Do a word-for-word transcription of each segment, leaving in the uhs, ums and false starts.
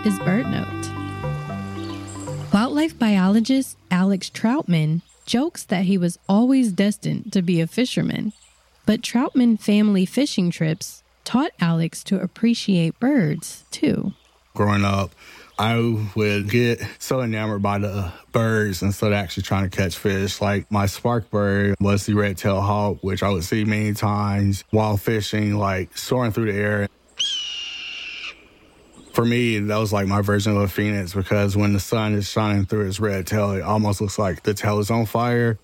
is BirdNote. Wildlife biologist Alex Troutman jokes that he was always destined to be a fisherman, but Troutman family fishing trips taught Alex to appreciate birds, too. Growing up, I would get so enamored by the birds instead of actually trying to catch fish. Like my spark bird was the red-tailed hawk, which I would see many times while fishing, like soaring through the air. For me, that was like my version of a phoenix, because when the sun is shining through its red tail, it almost looks like the tail is on fire.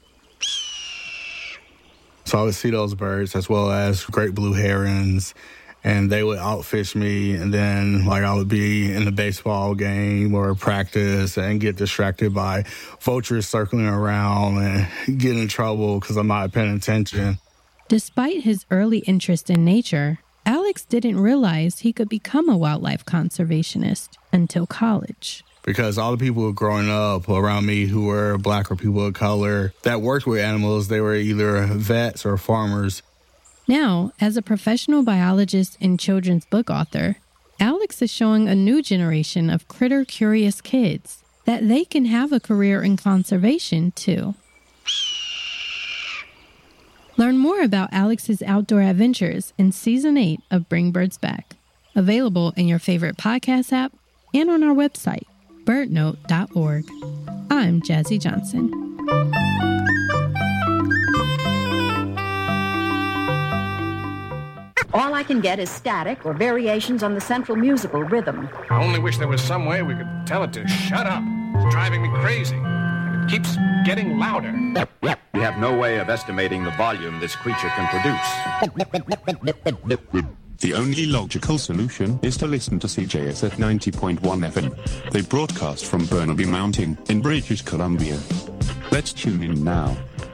So I would see those birds as well as great blue herons, and they would outfish me. And then like I would be in a baseball game or practice and get distracted by vultures circling around and get in trouble because I'm not paying attention. Despite his early interest in nature, Alex didn't realize he could become a wildlife conservationist until college. Because all the people growing up around me who were Black or people of color that worked with animals, they were either vets or farmers. Now, as a professional biologist and children's book author, Alex is showing a new generation of critter-curious kids that they can have a career in conservation, too. Learn more about Alex's outdoor adventures in Season eight of Bring Birds Back, available in your favorite podcast app and on our website, bird note dot org. I'm Jazzy Johnson. All I can get is static or variations on the central musical rhythm. I only wish there was some way we could tell it to shut up. It's driving me crazy. And it keeps getting louder. We have no way of estimating the volume this creature can produce. The only logical solution is to listen to C J S at ninety point one F M. They broadcast from Burnaby Mountain in British Columbia. Let's tune in now.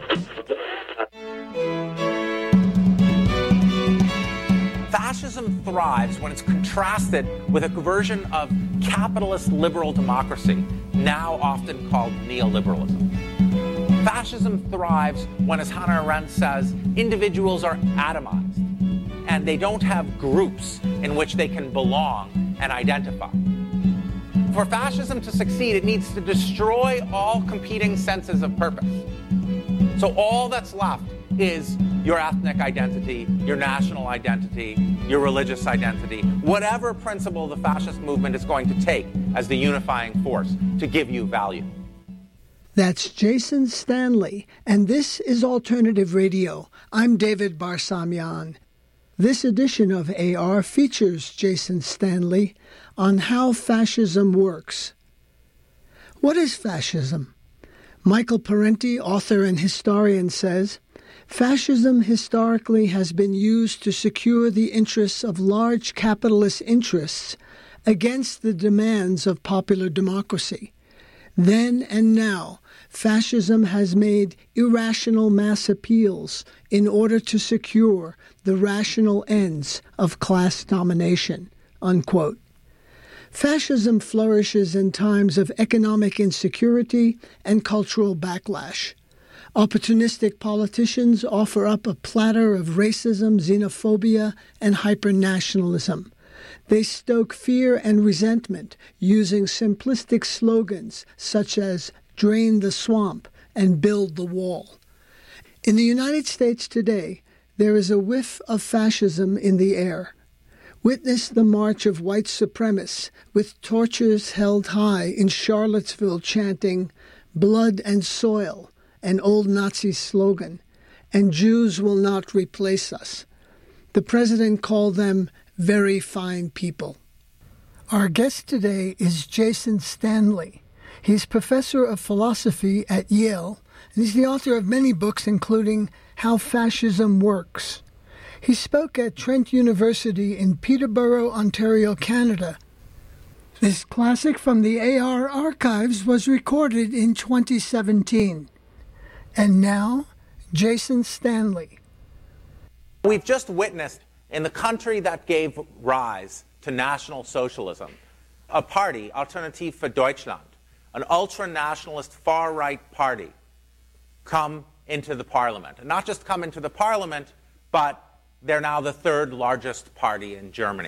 Fascism thrives when it's contrasted with a version of capitalist liberal democracy, now often called neoliberalism. Fascism thrives when, as Hannah Arendt says, individuals are atomized and they don't have groups in which they can belong and identify. For fascism to succeed, it needs to destroy all competing senses of purpose. So all that's left is your ethnic identity, your national identity, your religious identity, whatever principle the fascist movement is going to take as the unifying force to give you value. That's Jason Stanley, and this is Alternative Radio. I'm David Barsamian. This edition of A R features Jason Stanley on how fascism works. What is fascism? Michael Parenti, author and historian, says, fascism historically has been used to secure the interests of large capitalist interests against the demands of popular democracy. Then and now, fascism has made irrational mass appeals in order to secure the rational ends of class domination, unquote. Fascism flourishes in times of economic insecurity and cultural backlash. Opportunistic politicians offer up a platter of racism, xenophobia, and hypernationalism. They stoke fear and resentment using simplistic slogans such as drain the swamp and build the wall. In the United States today, there is a whiff of fascism in the air. Witness the march of white supremacists with torches held high in Charlottesville chanting, "Blood and soil," an old Nazi slogan, and Jews will not replace us. The president called them very fine people. Our guest today is Jason Stanley. He's professor of philosophy at Yale, and he's the author of many books, including How Fascism Works. He spoke at Trent University in Peterborough, Ontario, Canada. This classic from the A R archives was recorded in twenty seventeen. And now, Jason Stanley. We've just witnessed, in the country that gave rise to National Socialism, a party, Alternative für Deutschland, an ultra-nationalist far-right party, come into the parliament. And not just come into the parliament, but they're now the third largest party in Germany.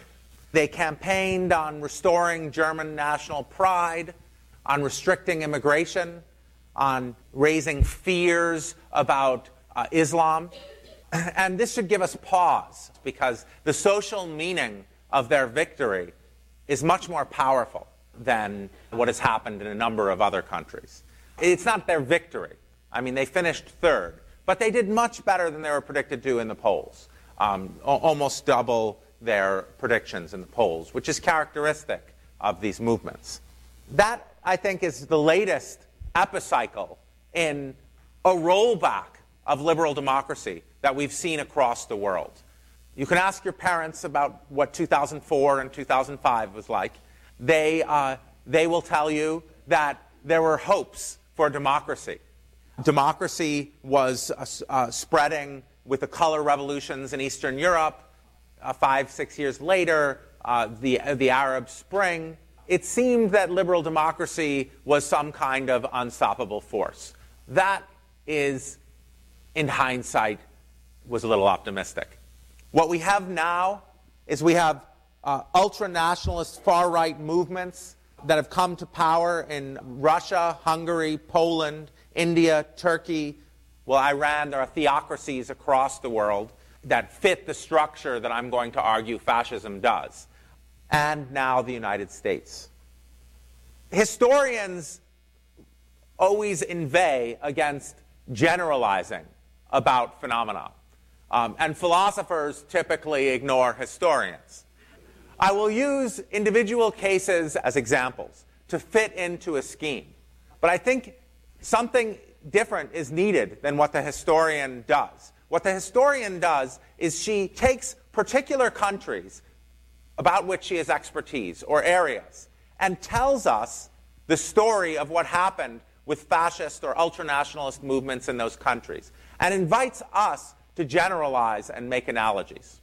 They campaigned on restoring German national pride, on restricting immigration, on raising fears about uh, Islam. And this should give us pause, because the social meaning of their victory is much more powerful than what has happened in a number of other countries. It's not their victory. I mean, they finished third, but they did much better than they were predicted to in the polls, um, almost double their predictions in the polls, which is characteristic of these movements. That, I think, is the latest epicycle in a rollback of liberal democracy that we've seen across the world. You can ask your parents about what two thousand four and two thousand five was like. They, uh, they will tell you that there were hopes for democracy. Democracy was uh, uh, spreading with the color revolutions in Eastern Europe. Uh, five, six years later, uh, the, uh, the Arab Spring. It seemed that liberal democracy was some kind of unstoppable force. That is, in hindsight, was a little optimistic. What we have now is we have uh, ultra-nationalist far-right movements that have come to power in Russia, Hungary, Poland, India, Turkey, well, Iran. There are theocracies across the world that fit the structure that I'm going to argue fascism does. And now the United States. Historians always inveigh against generalizing about phenomena. Um, and philosophers typically ignore historians. I will use individual cases as examples to fit into a scheme. But I think something different is needed than what the historian does. What the historian does is she takes particular countries about which she has expertise, or areas, and tells us the story of what happened with fascist or ultranationalist movements in those countries, and invites us to generalize and make analogies.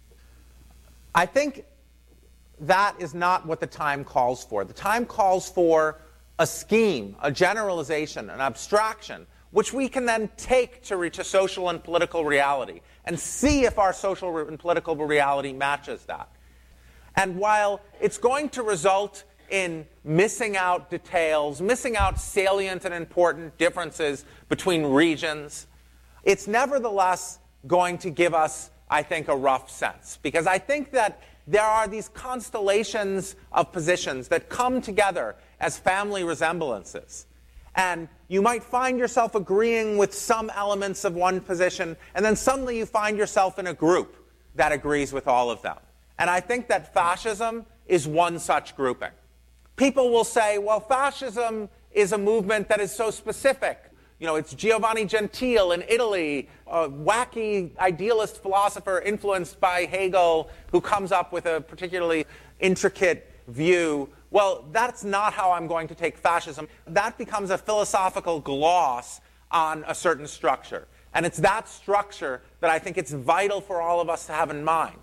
I think that is not what the time calls for. The time calls for a scheme, a generalization, an abstraction, which we can then take to reach a social and political reality and see if our social and political reality matches that. And while it's going to result in missing out details, missing out salient and important differences between regions, it's nevertheless going to give us, I think, a rough sense. Because I think that there are these constellations of positions that come together as family resemblances. And you might find yourself agreeing with some elements of one position, and then suddenly you find yourself in a group that agrees with all of them. And I think that fascism is one such grouping. People will say, well, fascism is a movement that is so specific. You know, it's Giovanni Gentile in Italy, a wacky idealist philosopher influenced by Hegel who comes up with a particularly intricate view. Well, that's not how I'm going to take fascism. That becomes a philosophical gloss on a certain structure. And it's that structure that I think it's vital for all of us to have in mind.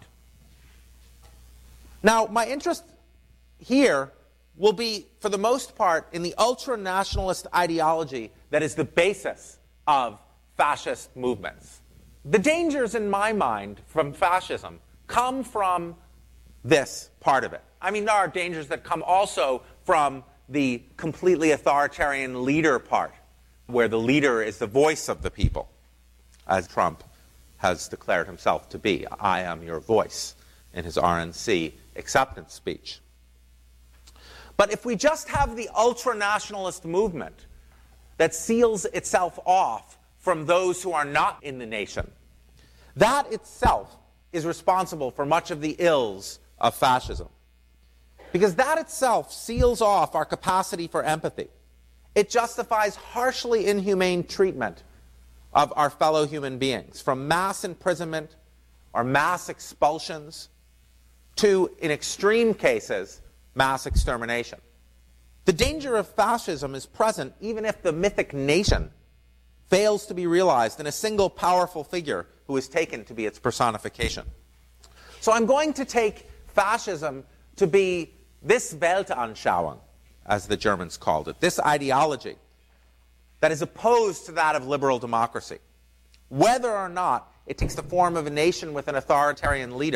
Now, my interest here will be, for the most part, in the ultra-nationalist ideology that is the basis of fascist movements. The dangers, in my mind, from fascism come from this part of it. I mean, there are dangers that come also from the completely authoritarian leader part, where the leader is the voice of the people, as Trump has declared himself to be. I am your voice, in his R N C acceptance speech. But if we just have the ultra-nationalist movement that seals itself off from those who are not in the nation, that itself is responsible for much of the ills of fascism. Because that itself seals off our capacity for empathy. It justifies harshly inhumane treatment of our fellow human beings, from mass imprisonment or mass expulsions to, in extreme cases, mass extermination. The danger of fascism is present even if the mythic nation fails to be realized in a single powerful figure who is taken to be its personification. So I'm going to take fascism to be this Weltanschauung, as the Germans called it, this ideology that is opposed to that of liberal democracy. Whether or not it takes the form of a nation with an authoritarian leader,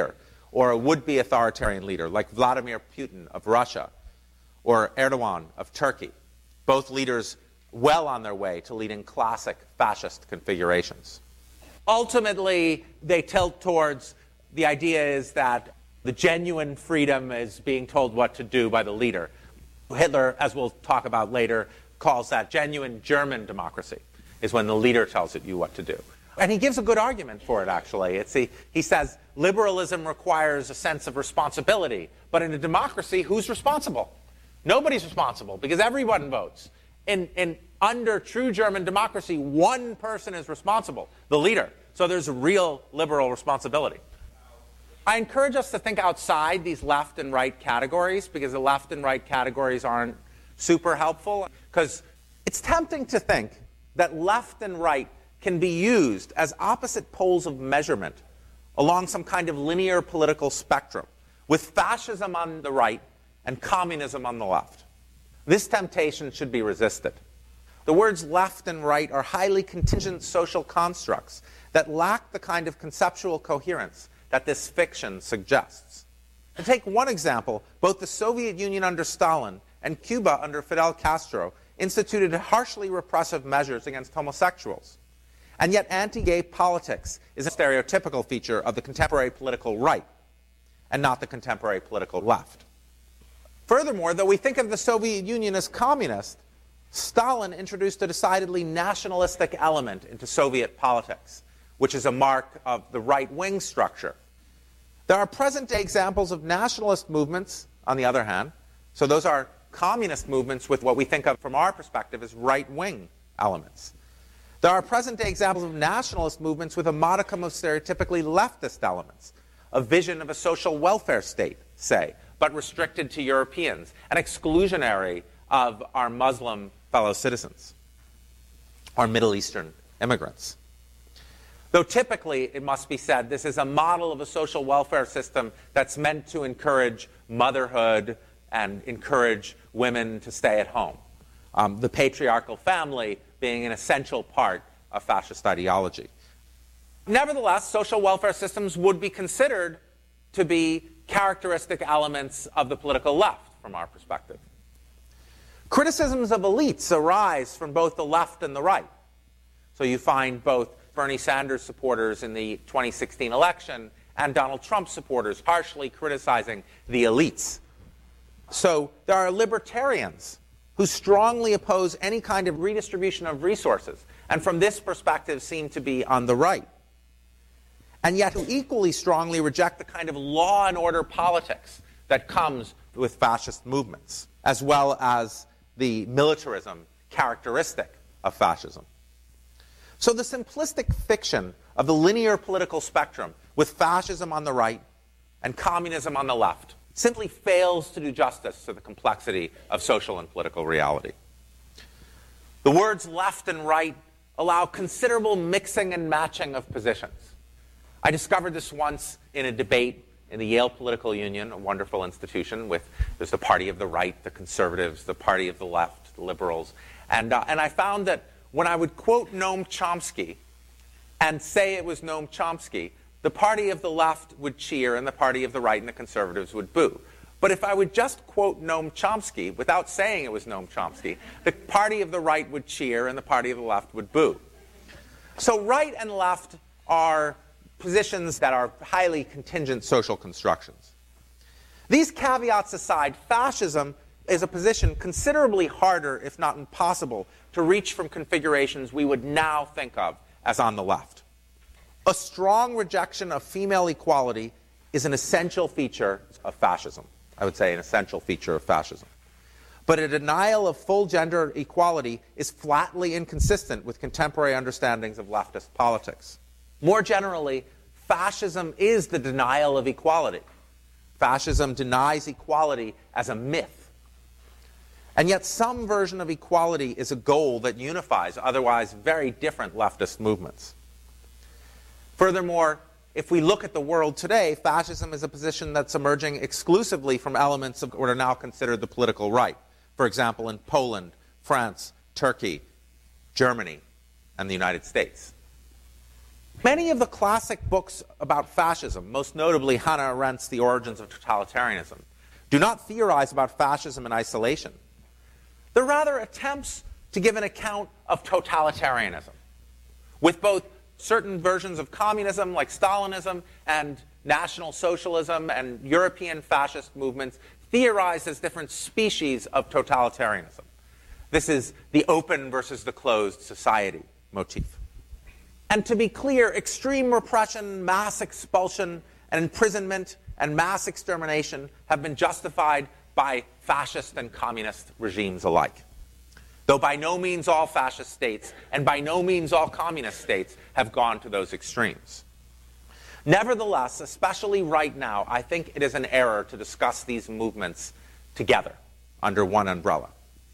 or a would-be authoritarian leader like Vladimir Putin of Russia or Erdogan of Turkey, both leaders well on their way to leading classic fascist configurations. Ultimately, they tilt towards the idea is that the genuine freedom is being told what to do by the leader. Hitler, as we'll talk about later, calls that genuine German democracy, is when the leader tells it you what to do. And he gives a good argument for it, actually. It's he, he says liberalism requires a sense of responsibility, but in a democracy, who's responsible? Nobody's responsible because everyone votes. In, in under true German democracy, one person is responsible, the leader. So there's a real liberal responsibility. I encourage us to think outside these left and right categories because the left and right categories aren't super helpful. Because it's tempting to think that left and right can be used as opposite poles of measurement along some kind of linear political spectrum, with fascism on the right and communism on the left. This temptation should be resisted. The words left and right are highly contingent social constructs that lack the kind of conceptual coherence that this fiction suggests. To take one example, both the Soviet Union under Stalin and Cuba under Fidel Castro instituted harshly repressive measures against homosexuals. And yet anti-gay politics is a stereotypical feature of the contemporary political right and not the contemporary political left. Furthermore, though we think of the Soviet Union as communist, Stalin introduced a decidedly nationalistic element into Soviet politics, which is a mark of the right-wing structure. There are present-day examples of nationalist movements, on the other hand. So those are communist movements with what we think of from our perspective as right-wing elements. There are present-day examples of nationalist movements with a modicum of stereotypically leftist elements, a vision of a social welfare state, say, but restricted to Europeans and exclusionary of our Muslim fellow citizens or Middle Eastern immigrants. Though typically, it must be said, this is a model of a social welfare system that's meant to encourage motherhood and encourage women to stay at home. Um, the patriarchal family being an essential part of fascist ideology. Nevertheless, social welfare systems would be considered to be characteristic elements of the political left from our perspective. Criticisms of elites arise from both the left and the right. So you find both Bernie Sanders supporters in the twenty sixteen election and Donald Trump supporters harshly criticizing the elites. So there are libertarians who strongly oppose any kind of redistribution of resources, and from this perspective seem to be on the right, and yet who equally strongly reject the kind of law and order politics that comes with fascist movements, as well as the militarism characteristic of fascism. So the simplistic fiction of the linear political spectrum with fascism on the right and communism on the left simply fails to do justice to the complexity of social and political reality. The words left and right allow considerable mixing and matching of positions. I discovered this once in a debate in the Yale Political Union, a wonderful institution with there's the party of the right, the conservatives, the party of the left, the liberals. And, uh, and I found that when I would quote Noam Chomsky and say it was Noam Chomsky, the party of the left would cheer and the party of the right and the conservatives would boo. But if I would just quote Noam Chomsky without saying it was Noam Chomsky, the party of the right would cheer and the party of the left would boo. So right and left are positions that are highly contingent social constructions. These caveats aside, fascism is a position considerably harder, if not impossible, to reach from configurations we would now think of as on the left. A strong rejection of female equality is an essential feature of fascism. I would say an essential feature of fascism. But a denial of full gender equality is flatly inconsistent with contemporary understandings of leftist politics. More generally, fascism is the denial of equality. Fascism denies equality as a myth. And yet some version of equality is a goal that unifies otherwise very different leftist movements. Furthermore, if we look at the world today, fascism is a position that's emerging exclusively from elements of what are now considered the political right. For example, in Poland, France, Turkey, Germany, and the United States. Many of the classic books about fascism, most notably Hannah Arendt's The Origins of Totalitarianism, do not theorize about fascism in isolation. They're rather attempts to give an account of totalitarianism, with both certain versions of communism like Stalinism and National Socialism and European fascist movements theorized as different species of totalitarianism. This is the open versus the closed society motif. And to be clear, extreme repression, mass expulsion, and imprisonment, and mass extermination have been justified by fascist and communist regimes alike. Though by no means all fascist states, and by no means all communist states, have gone to those extremes. Nevertheless, especially right now, I think it is an error to discuss these movements together, under one umbrella.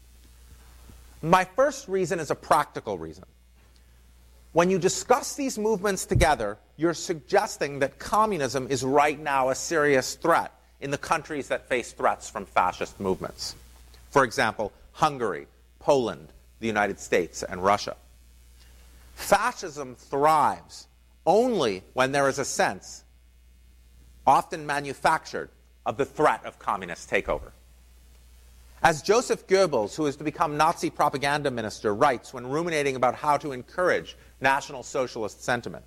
My first reason is a practical reason. When you discuss these movements together, you're suggesting that communism is right now a serious threat in the countries that face threats from fascist movements. For example, Hungary, Poland, the United States, and Russia. Fascism thrives only when there is a sense, often manufactured, of the threat of communist takeover. As Joseph Goebbels, who is to become Nazi propaganda minister, writes when ruminating about how to encourage National Socialist sentiment,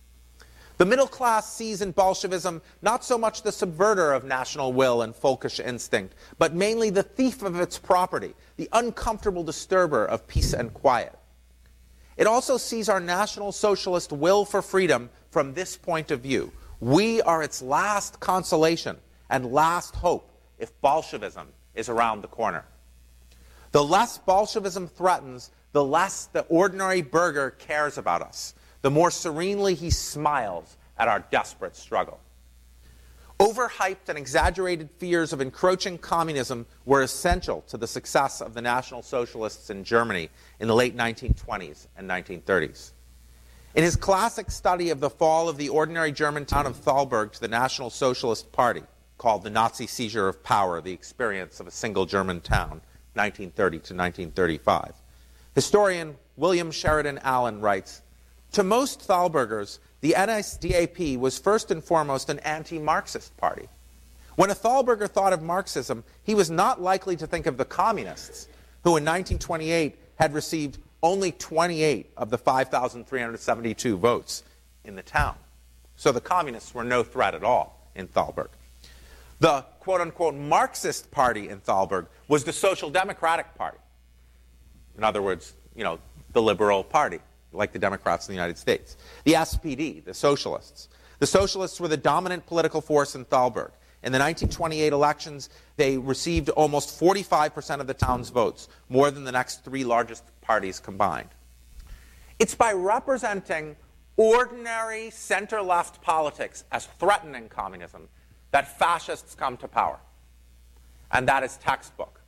the middle class sees in Bolshevism not so much the subverter of national will and folkish instinct, but mainly the thief of its property, the uncomfortable disturber of peace and quiet. It also sees our National Socialist will for freedom from this point of view. We are its last consolation and last hope if Bolshevism is around the corner. The less Bolshevism threatens, the less the ordinary burgher cares about us, the more serenely he smiles at our desperate struggle. Overhyped and exaggerated fears of encroaching communism were essential to the success of the National Socialists in Germany in the late nineteen twenties and nineteen thirties. In his classic study of the fall of the ordinary German town of Thalberg to the National Socialist Party, called The Nazi Seizure of Power, The Experience of a Single German Town, nineteen thirty to nineteen thirty-five, historian William Sheridan Allen writes, "To most Thalbergers, the N S D A P was first and foremost an anti-Marxist party. When a Thalberger thought of Marxism, he was not likely to think of the communists, who in nineteen twenty-eight had received only twenty-eight of the five thousand three hundred seventy-two votes in the town. So the communists were no threat at all in Thalberg. The quote-unquote Marxist party in Thalberg was the Social Democratic Party. In other words, you know, the liberal party, like the Democrats in the United States. The S P D, the Socialists. The Socialists were the dominant political force in Thalberg. In the nineteen twenty-eight elections, they received almost forty-five percent of the town's votes, more than the next three largest parties combined. It's by representing ordinary center-left politics as threatening communism that fascists come to power. And that is textbook.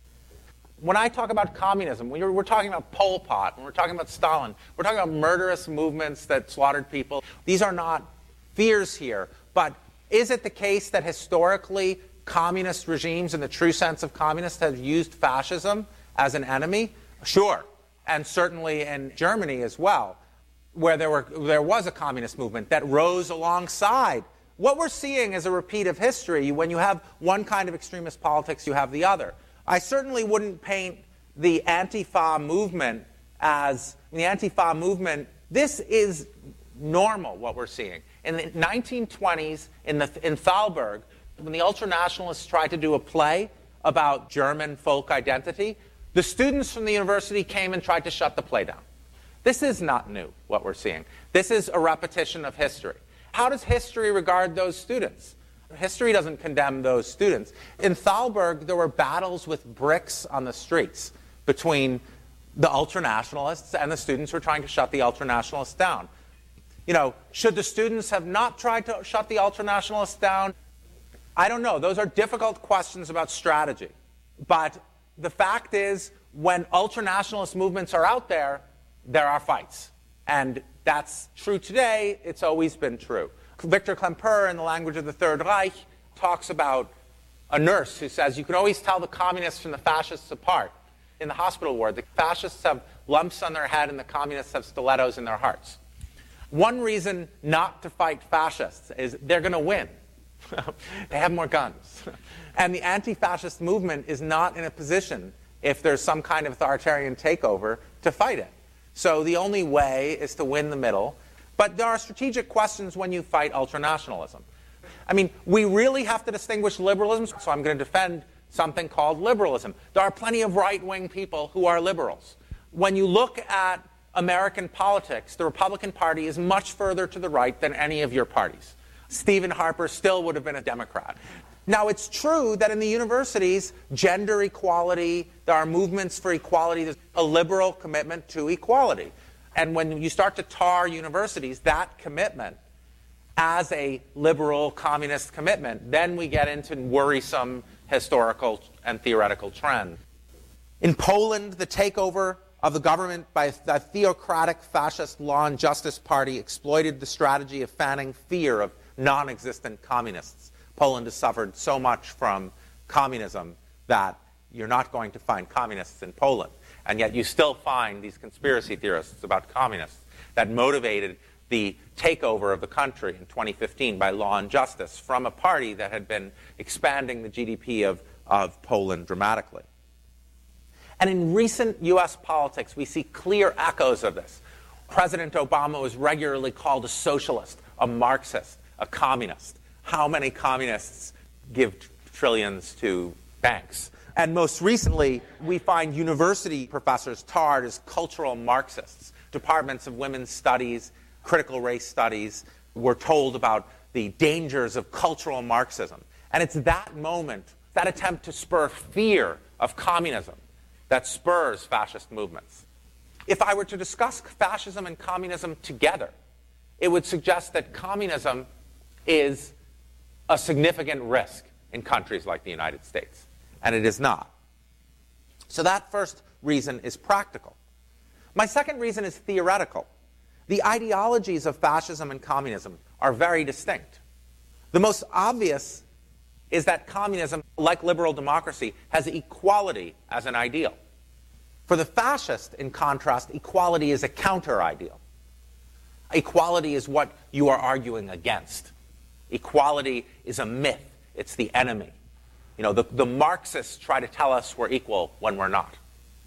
When I talk about communism, we're, we're talking about Pol Pot, when we're talking about Stalin, we're talking about murderous movements that slaughtered people. These are not fears here, but is it the case that historically communist regimes, in the true sense of communists, have used fascism as an enemy? Sure, and certainly in Germany as well, where there, were, there was a communist movement that rose alongside. What we're seeing is a repeat of history. When you have one kind of extremist politics, you have the other. I certainly wouldn't paint the Antifa movement as, the Antifa movement, this is normal, what we're seeing. In the nineteen twenties, in, the, in Thalberg, when the ultranationalists tried to do a play about German folk identity, the students from the university came and tried to shut the play down. This is not new, what we're seeing. This is a repetition of history. How does history regard those students? History doesn't condemn those students. In Thalberg, there were battles with bricks on the streets between the ultranationalists and the students who were trying to shut the ultranationalists down. You know, should the students have not tried to shut the ultranationalists down? I don't know. Those are difficult questions about strategy. But the fact is, when ultranationalist movements are out there, there are fights. And that's true today. It's always been true. Victor Klemperer, in The Language of the Third Reich, talks about a nurse who says, you can always tell the communists from the fascists apart. In the hospital ward, the fascists have lumps on their head and the communists have stilettos in their hearts. One reason not to fight fascists is they're going to win. They have more guns. And the anti-fascist movement is not in a position, if there's some kind of authoritarian takeover, to fight it. So the only way is to win the middle. But there are strategic questions when you fight ultranationalism. I mean, we really have to distinguish liberalism, so I'm going to defend something called liberalism. There are plenty of right-wing people who are liberals. When you look at American politics, the Republican Party is much further to the right than any of your parties. Stephen Harper still would have been a Democrat. Now, it's true that in the universities, gender equality, there are movements for equality, there's a liberal commitment to equality. And when you start to tar universities, that commitment as a liberal communist commitment, then we get into worrisome historical and theoretical trend. In Poland, the takeover of the government by the theocratic fascist Law and Justice Party exploited the strategy of fanning fear of non-existent communists. Poland has suffered so much from communism that you're not going to find communists in Poland. And yet you still find these conspiracy theorists about communists that motivated the takeover of the country in twenty fifteen by Law and Justice from a party that had been expanding the G D P of, of Poland dramatically. And in recent U S politics, we see clear echoes of this. President Obama was regularly called a socialist, a Marxist, a communist. How many communists give trillions to banks? And most recently, we find university professors tarred as cultural Marxists. Departments of women's studies, critical race studies were told about the dangers of cultural Marxism. And it's that moment, that attempt to spur fear of communism, that spurs fascist movements. If I were to discuss fascism and communism together, it would suggest that communism is a significant risk in countries like the United States. And it is not. So that first reason is practical. My second reason is theoretical. The ideologies of fascism and communism are very distinct. The most obvious is that communism, like liberal democracy, has equality as an ideal. For the fascist, in contrast, equality is a counter-ideal. Equality is what you are arguing against. Equality is a myth. It's the enemy. You know, the, the Marxists try to tell us we're equal when we're not.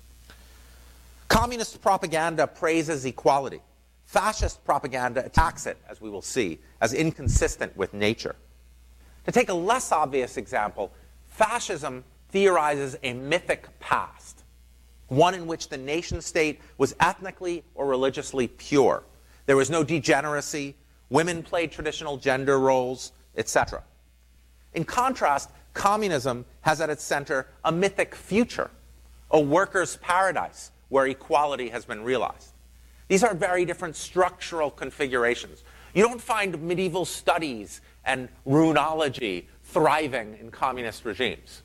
Communist propaganda praises equality. Fascist propaganda attacks it, as we will see, as inconsistent with nature. To take a less obvious example, fascism theorizes a mythic past, one in which the nation-state was ethnically or religiously pure. There was no degeneracy, women played traditional gender roles, et cetera. In contrast, communism has at its center a mythic future, a workers' paradise where equality has been realized. These are very different structural configurations. You don't find medieval studies and runology thriving in communist regimes.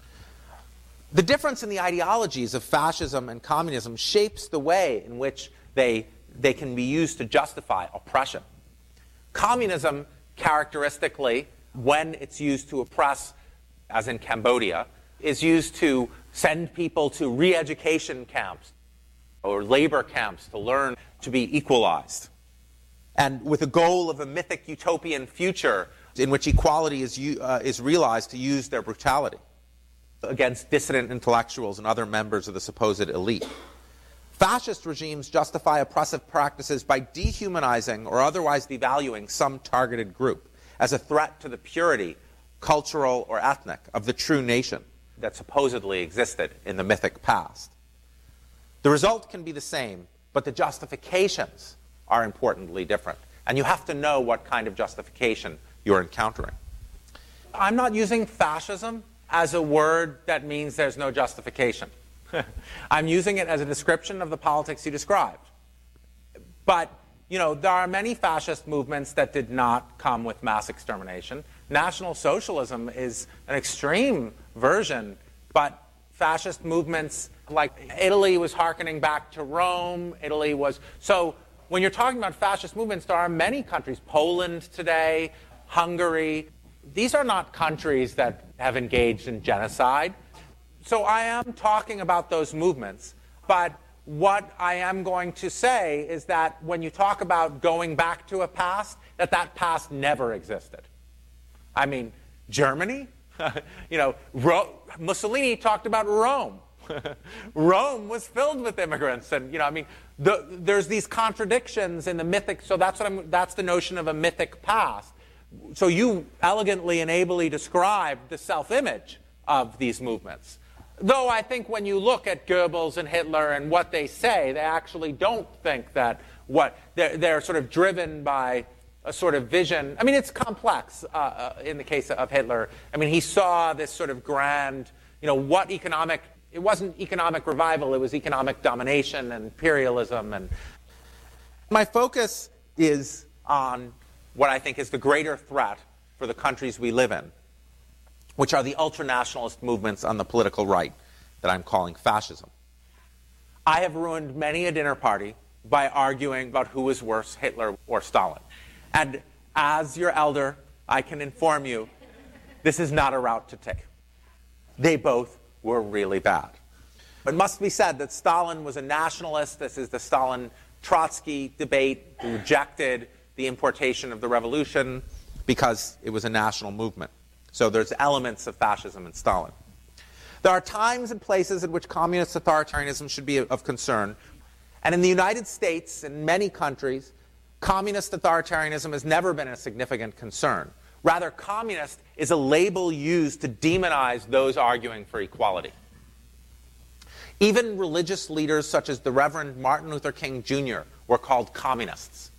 The difference in the ideologies of fascism and communism shapes the way in which they, they can be used to justify oppression. Communism, characteristically, when it's used to oppress, as in Cambodia, is used to send people to re-education camps or labor camps to learn to be equalized. And with the goal of a mythic utopian future in which equality is, uh, is realized to use their brutality against dissident intellectuals and other members of the supposed elite. Fascist regimes justify oppressive practices by dehumanizing or otherwise devaluing some targeted group as a threat to the purity, cultural or ethnic, of the true nation that supposedly existed in the mythic past. The result can be the same, but the justifications are importantly different. And you have to know what kind of justification you're encountering. I'm not using fascism as a word that means there's no justification. I'm using it as a description of the politics you described. But, you know, there are many fascist movements that did not come with mass extermination. National Socialism is an extreme version, but fascist movements like Italy was hearkening back to Rome. Italy was... So when you're talking about fascist movements, there are many countries. Poland today, Hungary. These are not countries that have engaged in genocide. So I am talking about those movements, but what I am going to say is that when you talk about going back to a past, that that past never existed. I mean, Germany, you know, Ro- Mussolini talked about Rome. Rome was filled with immigrants, and you know, I mean, the, there's these contradictions in the mythic. So that's what I'm. That's the notion of a mythic past. So you elegantly and ably described the self-image of these movements. Though I think when you look at Goebbels and Hitler and what they say, they actually don't think that what they're, they're sort of driven by a sort of vision. I mean, it's complex uh, uh, in the case of Hitler. I mean, he saw this sort of grand, you know, what economic. It wasn't economic revival, it was economic domination and imperialism. And my focus is on what I think is the greater threat for the countries we live in, which are the ultranationalist movements on the political right that I'm calling fascism. I have ruined many a dinner party by arguing about who was worse, Hitler or Stalin. And as your elder, I can inform you, this is not a route to take. They both were really bad. It must be said that Stalin was a nationalist. This is the Stalin-Trotsky debate, who rejected the importation of the revolution because it was a national movement. So there's elements of fascism in Stalin. There are times and places in which communist authoritarianism should be of concern. And in the United States and many countries, communist authoritarianism has never been a significant concern. Rather, communist is a label used to demonize those arguing for equality. Even religious leaders such as the Reverend Martin Luther King Junior were called communists.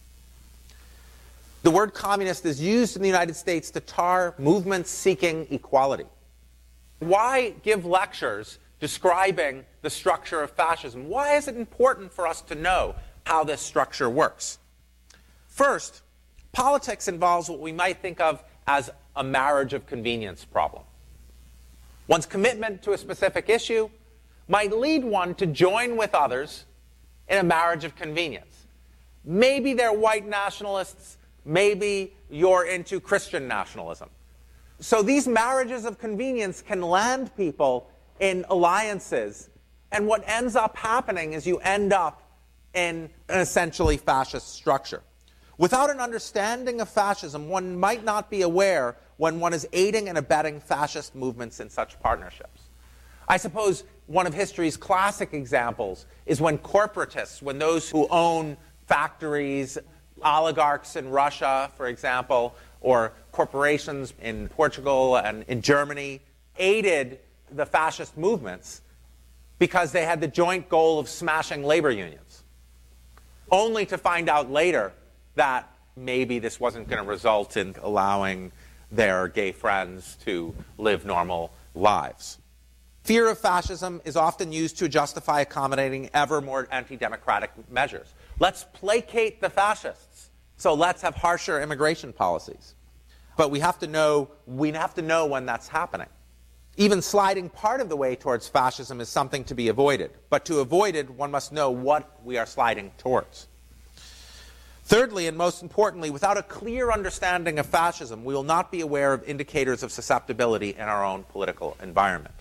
The word communist is used in the United States to tar movements seeking equality. Why give lectures describing the structure of fascism? Why is it important for us to know how this structure works? First, politics involves what we might think of as a marriage of convenience problem. One's commitment to a specific issue might lead one to join with others in a marriage of convenience. Maybe they're white nationalists, maybe you're into Christian nationalism. So these marriages of convenience can land people in alliances, and what ends up happening is you end up in an essentially fascist structure. Without an understanding of fascism, one might not be aware when one is aiding and abetting fascist movements in such partnerships. I suppose one of history's classic examples is when corporatists, when those who own factories, oligarchs in Russia, for example, or corporations in Portugal and in Germany, aided the fascist movements because they had the joint goal of smashing labor unions, only to find out later that maybe this wasn't going to result in allowing their gay friends to live normal lives. Fear of fascism is often used to justify accommodating ever more anti-democratic measures. Let's placate the fascists, so let's have harsher immigration policies. But we have to know, we have to know when that's happening. Even sliding part of the way towards fascism is something to be avoided. But to avoid it, one must know what we are sliding towards. Thirdly, and most importantly, without a clear understanding of fascism, we will not be aware of indicators of susceptibility in our own political environment.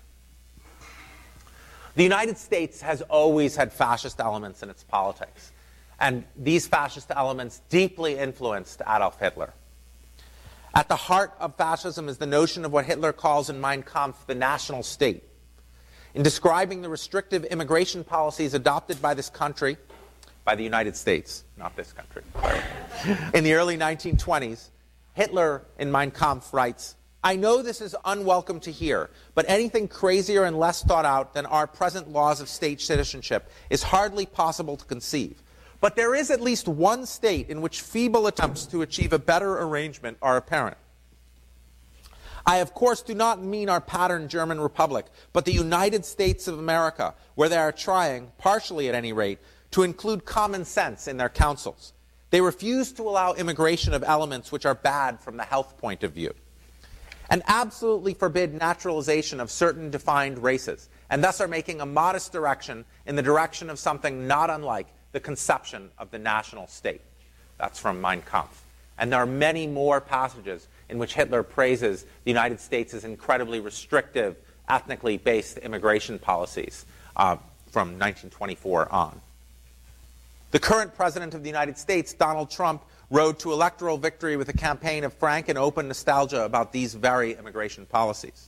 The United States has always had fascist elements in its politics, and these fascist elements deeply influenced Adolf Hitler. At the heart of fascism is the notion of what Hitler calls in Mein Kampf the national state. In describing the restrictive immigration policies adopted by this country, by the United States, not this country, in the early nineteen twenties, Hitler in Mein Kampf writes, "I know this is unwelcome to hear, but anything crazier and less thought out than our present laws of state citizenship is hardly possible to conceive. But there is at least one state in which feeble attempts to achieve a better arrangement are apparent. I, of course, do not mean our pattern German Republic, but the United States of America, where they are trying, partially at any rate, to include common sense in their councils. They refuse to allow immigration of elements which are bad from the health point of view, and absolutely forbid naturalization of certain defined races, and thus are making a modest direction in the direction of something not unlike the conception of the national state." That's from Mein Kampf. And there are many more passages in which Hitler praises the United States' incredibly restrictive, ethnically based immigration policies. Uh, from nineteen twenty-four on. The current President of the United States, Donald Trump, rode to electoral victory with a campaign of frank and open nostalgia about these very immigration policies.